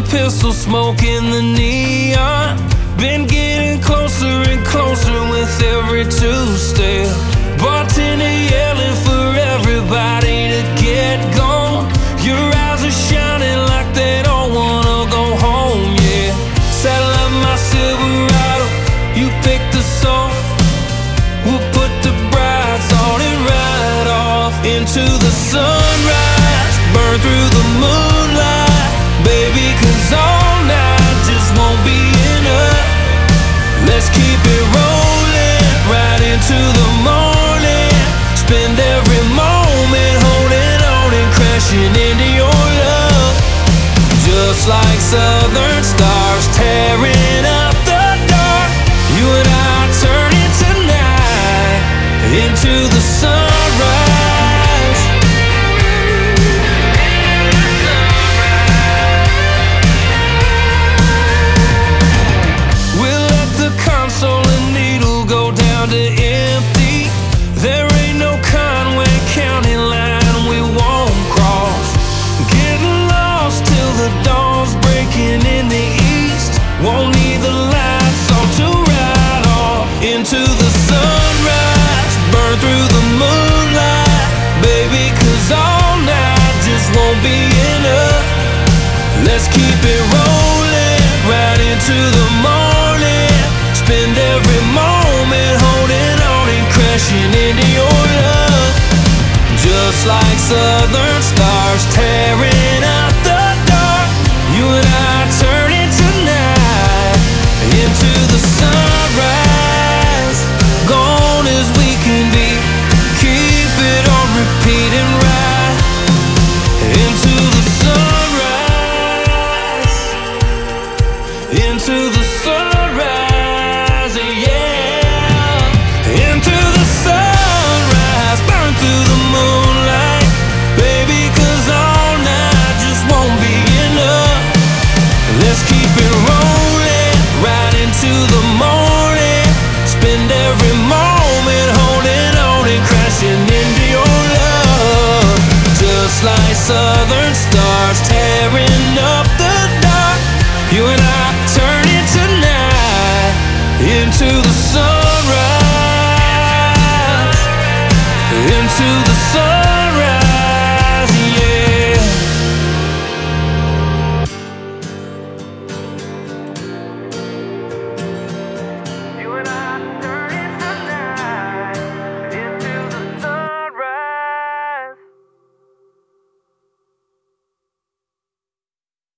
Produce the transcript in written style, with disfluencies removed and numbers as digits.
pistol smoke in the neon. Been getting closer and closer with every two-step. Bartender yelling for everybody to get gone. Your eyes are shining like they don't wanna go home, yeah. Saddle up my Silverado, you pick the song. We'll put the brights on and ride off into the sunrise. Burn through the moonlight, baby, 'cause all night just won't be enough. Let's keep it rolling right into the morning. Spend every moment holding on and crashing into your love. Just like southern stars tearing up the dark, you and I turning tonight into the sunrise. We'll let the console and needle go down to empty. There ain't no Conway County line we won't cross. Getting lost till the dawn's breaking in the east. Won't need the lights on to ride off into the sunrise. Burn through the moonlight, baby, 'cause all night just won't be enough. Let's keep it rolling right into the morning. Spend every moment holding on and crashing into your love. Just like southern stars tearing up